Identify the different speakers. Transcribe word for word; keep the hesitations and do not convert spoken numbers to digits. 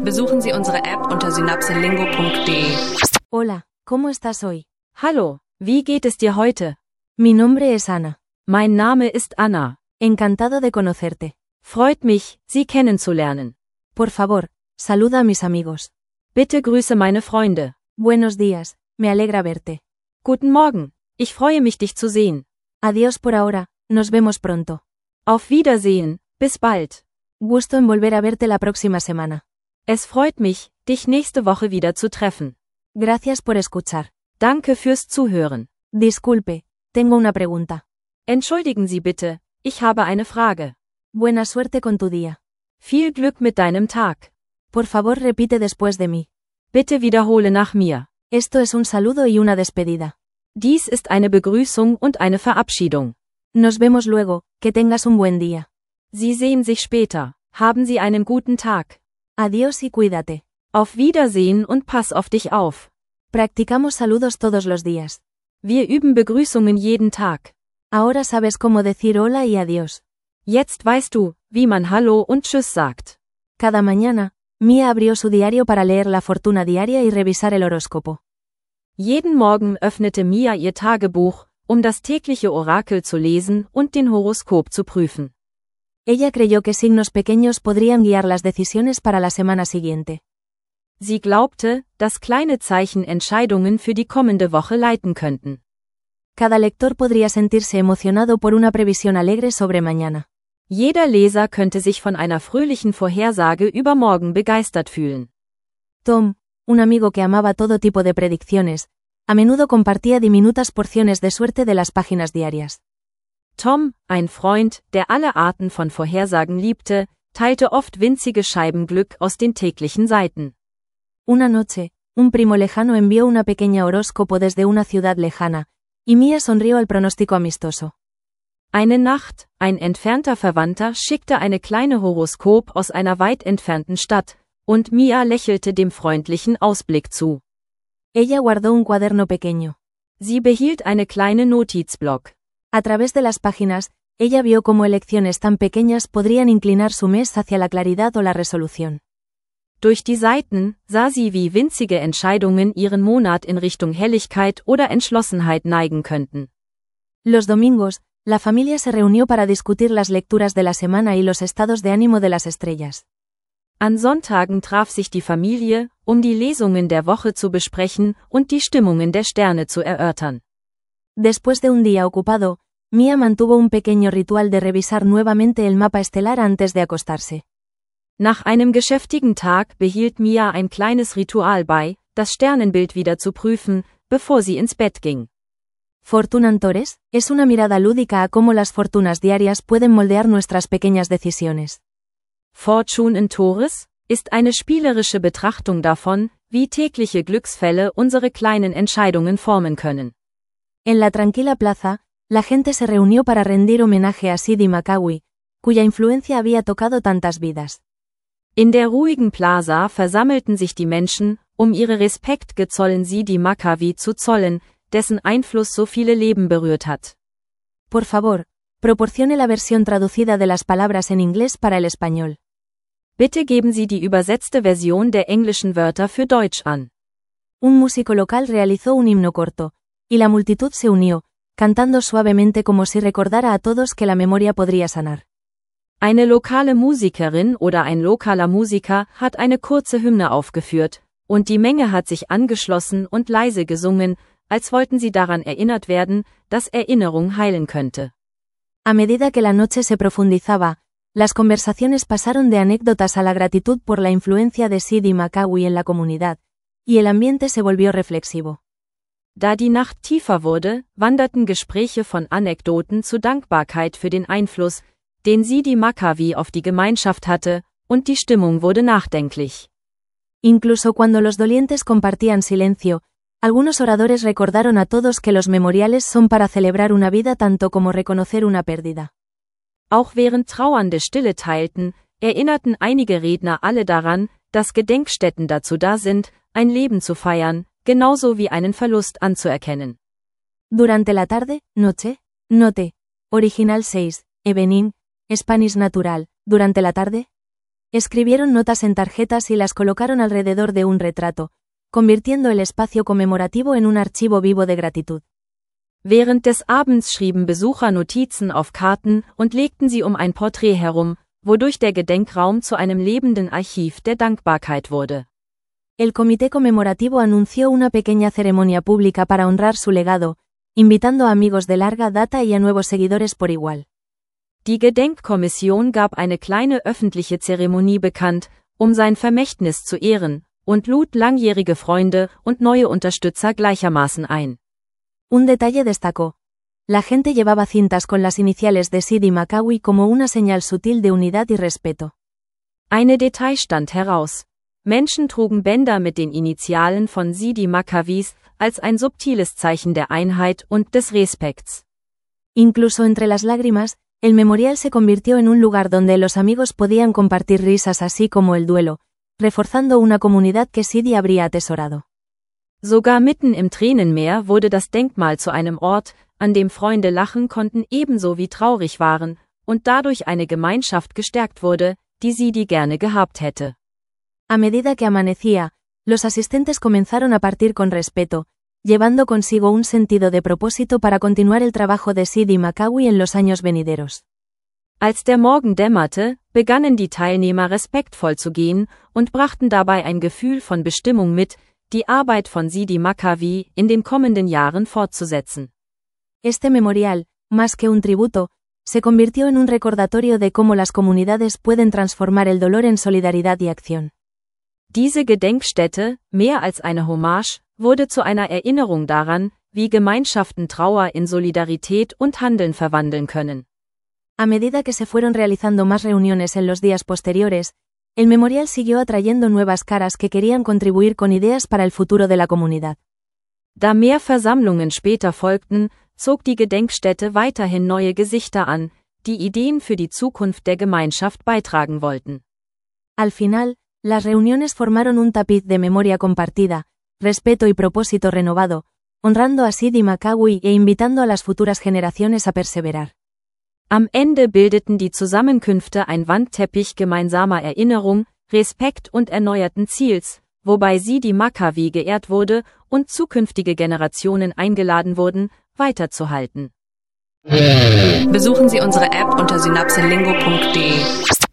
Speaker 1: Besuchen Sie unsere App unter synapselingo punkt de.
Speaker 2: Hola, ¿cómo estás hoy?
Speaker 3: Hallo, wie geht es dir heute?
Speaker 2: Mi nombre es Ana.
Speaker 3: Mein Name ist Anna.
Speaker 2: Encantado de conocerte.
Speaker 3: Freut mich, Sie kennenzulernen.
Speaker 2: Por favor, saluda a mis amigos.
Speaker 3: Bitte grüße meine Freunde.
Speaker 2: Buenos días, me alegra verte.
Speaker 3: Guten Morgen, ich freue mich, dich zu sehen.
Speaker 2: Adiós por ahora, nos vemos pronto.
Speaker 3: Auf Wiedersehen, bis bald.
Speaker 2: Gusto en volver a verte la próxima semana.
Speaker 3: Es freut mich, dich nächste Woche wieder zu treffen.
Speaker 2: Gracias por escuchar.
Speaker 3: Danke fürs Zuhören.
Speaker 2: Disculpe, tengo una pregunta.
Speaker 3: Entschuldigen Sie bitte, ich habe eine Frage.
Speaker 2: Buena suerte con tu día.
Speaker 3: Viel Glück mit deinem Tag.
Speaker 2: Por favor, repite después de mí.
Speaker 3: Bitte wiederhole nach mir.
Speaker 2: Esto es un saludo y una despedida.
Speaker 3: Dies ist eine Begrüßung und eine Verabschiedung.
Speaker 2: Nos vemos luego, que tengas un buen día.
Speaker 3: Sie sehen sich später. Haben Sie einen guten Tag.
Speaker 2: Adiós y cuídate.
Speaker 3: Auf Wiedersehen und pass auf dich auf.
Speaker 2: Practicamos saludos todos los días.
Speaker 3: Wir üben Begrüßungen jeden Tag.
Speaker 2: Ahora sabes cómo decir hola y adiós.
Speaker 3: Jetzt weißt du, wie man Hallo und Tschüss sagt.
Speaker 2: Cada mañana, Mia abrió su diario para leer la fortuna diaria y revisar el horóscopo.
Speaker 3: Jeden Morgen öffnete Mia ihr Tagebuch, um das tägliche Orakel zu lesen und den Horoskop zu prüfen.
Speaker 2: Ella creyó que signos pequeños podrían guiar las decisiones para la semana siguiente.
Speaker 3: Sie glaubte, dass kleine Zeichen Entscheidungen für die kommende Woche leiten könnten.
Speaker 2: Cada lector podría sentirse emocionado por una previsión alegre sobre mañana.
Speaker 3: Jeder Leser könnte sich von einer fröhlichen Vorhersage über morgen begeistert fühlen.
Speaker 2: Tom, un amigo que amaba todo tipo de predicciones, a menudo compartía diminutas porciones de suerte de las páginas diarias.
Speaker 3: Tom, ein Freund, der alle Arten von Vorhersagen liebte, teilte oft winzige Scheiben Glück aus den täglichen Seiten.
Speaker 2: Una noche, un primo lejano envió una pequeña horóscopo desde una ciudad lejana, y Mia sonrió al pronóstico amistoso.
Speaker 3: Eine Nacht, ein entfernter Verwandter schickte eine kleine Horoskop aus einer weit entfernten Stadt, und Mia lächelte dem freundlichen Ausblick zu.
Speaker 2: Ella guardó un cuaderno pequeño.
Speaker 3: Sie behielt eine kleine Notizblock.
Speaker 2: A través de las páginas, ella vio cómo elecciones tan pequeñas podrían inclinar su mes hacia la claridad o la resolución.
Speaker 3: Durch die Seiten sah sie, wie winzige Entscheidungen ihren Monat in Richtung Helligkeit oder Entschlossenheit neigen könnten.
Speaker 2: Los domingos, la familia se reunió para discutir las lecturas de la semana y los estados de ánimo de las estrellas.
Speaker 3: An Sonntagen traf sich die Familie, um die Lesungen der Woche zu besprechen und die Stimmungen der Sterne zu erörtern.
Speaker 2: Después de un día ocupado, Mia mantuvo un pequeño ritual de revisar nuevamente el mapa estelar antes de acostarse.
Speaker 3: Nach einem geschäftigen Tag behielt Mia ein kleines Ritual bei, das Sternenbild wieder zu prüfen, bevor sie ins Bett ging.
Speaker 2: Fortunantores, es una mirada lúdica a cómo las fortunas diarias pueden moldear nuestras pequeñas decisiones.
Speaker 3: Fortunentores ist eine spielerische Betrachtung davon, wie tägliche Glücksfälle unsere kleinen Entscheidungen formen können.
Speaker 2: En la tranquila plaza, la gente se reunió para rendir homenaje a Sidi Makawi, cuya influencia había tocado tantas vidas.
Speaker 3: In der ruhigen Plaza versammelten sich die Menschen, um ihre Respekt gezollen Sidi Makawi zu zollen, dessen Einfluss so viele Leben berührt hat.
Speaker 2: Por favor, proporcione la versión traducida de las palabras en inglés para el español.
Speaker 3: Bitte geben Sie die übersetzte Version der englischen Wörter für Deutsch an.
Speaker 2: Un músico local realizó un himno corto, y la multitud se unió, cantando suavemente como si recordara a todos que la memoria podría sanar.
Speaker 3: Eine lokale Musikerin oder ein lokaler Musiker hat eine kurze Hymne aufgeführt, und die Menge hat sich angeschlossen und leise gesungen, als wollten sie daran erinnert werden, dass Erinnerung heilen könnte.
Speaker 2: A medida que la noche se profundizaba, las conversaciones pasaron de anécdotas a la gratitud por la influencia de Sidi Makawi en la comunidad, y el ambiente se volvió reflexivo.
Speaker 3: Da die Nacht tiefer wurde, wanderten Gespräche von Anekdoten zu Dankbarkeit für den Einfluss, den Sidi Makawi auf die Gemeinschaft hatte, und die Stimmung wurde nachdenklich.
Speaker 2: Incluso cuando los dolientes compartían silencio, algunos oradores recordaron a todos que los memoriales son para celebrar una vida tanto como reconocer una pérdida.
Speaker 3: Auch während Trauernde Stille teilten, erinnerten einige Redner alle daran, dass Gedenkstätten dazu da sind, ein Leben zu feiern, genauso wie einen Verlust anzuerkennen.
Speaker 2: Durante la tarde, noche, note, original seis, evening, Spanish natural, durante la tarde. Escribieron notas en tarjetas y las colocaron alrededor de un retrato, convirtiendo el espacio conmemorativo en un archivo vivo de gratitud.
Speaker 3: Während des Abends schrieben Besucher Notizen auf Karten und legten sie um ein Porträt herum, wodurch der Gedenkraum zu einem lebenden Archiv der Dankbarkeit wurde.
Speaker 2: El comité conmemorativo anunció una pequeña ceremonia pública para honrar su legado, invitando a amigos de larga data y a nuevos seguidores por igual.
Speaker 3: Die Gedenkkommission gab eine kleine öffentliche Zeremonie bekannt, um sein Vermächtnis zu ehren, und lud langjährige Freunde und neue Unterstützer gleichermaßen ein.
Speaker 2: Un detalle destacó. La gente llevaba cintas con las iniciales de Sidi Macawi como una señal sutil de unidad y respeto.
Speaker 3: Eine Detail stand heraus. Menschen trugen Bänder mit den Initialen von Sidi Maccawies als ein subtiles Zeichen der Einheit und des Respekts.
Speaker 2: Incluso entre las lágrimas, el memorial se convirtió en un lugar donde los amigos podían compartir risas así como el duelo, reforzando una comunidad que Sidi habría atesorado.
Speaker 3: Sogar mitten im Tränenmeer wurde das Denkmal zu einem Ort, an dem Freunde lachen konnten ebenso wie traurig waren, und dadurch eine Gemeinschaft gestärkt wurde, die Sidi gerne gehabt hätte.
Speaker 2: A medida que amanecía, los asistentes comenzaron a partir con respeto, llevando consigo un sentido de propósito para continuar el trabajo de Sidi Macawi en los años venideros.
Speaker 3: Als der Morgen dämmerte, begannen die Teilnehmer respektvoll zu gehen und brachten dabei ein Gefühl von Bestimmung mit, die Arbeit von Sidi Macawi in den kommenden Jahren fortzusetzen.
Speaker 2: Este memorial, más que un tributo, se convirtió en un recordatorio de cómo las comunidades pueden transformar el dolor en solidaridad y acción.
Speaker 3: Diese Gedenkstätte, mehr als eine Hommage, wurde zu einer Erinnerung daran, wie Gemeinschaften Trauer in Solidarität und Handeln verwandeln können.
Speaker 2: A medida que se fueron realizando más reuniones en los días posteriores, el memorial siguió atrayendo nuevas caras que querían contribuir con ideas para el futuro de la comunidad.
Speaker 3: Da mehr Versammlungen später folgten, zog die Gedenkstätte weiterhin neue Gesichter an, die Ideen für die Zukunft der Gemeinschaft beitragen wollten.
Speaker 2: Al final, las reuniones formaron un tapiz de memoria compartida, respeto y propósito renovado, honrando a Sidi Macawi e invitando a las futuras generaciones a perseverar.
Speaker 3: Am Ende bildeten die Zusammenkünfte ein Wandteppich gemeinsamer Erinnerung, Respekt und erneuerten Ziels, wobei Sidi Macawi geehrt wurde und zukünftige Generationen eingeladen wurden, weiterzuhalten.
Speaker 1: Besuchen Sie unsere App unter synapselingo punkt de.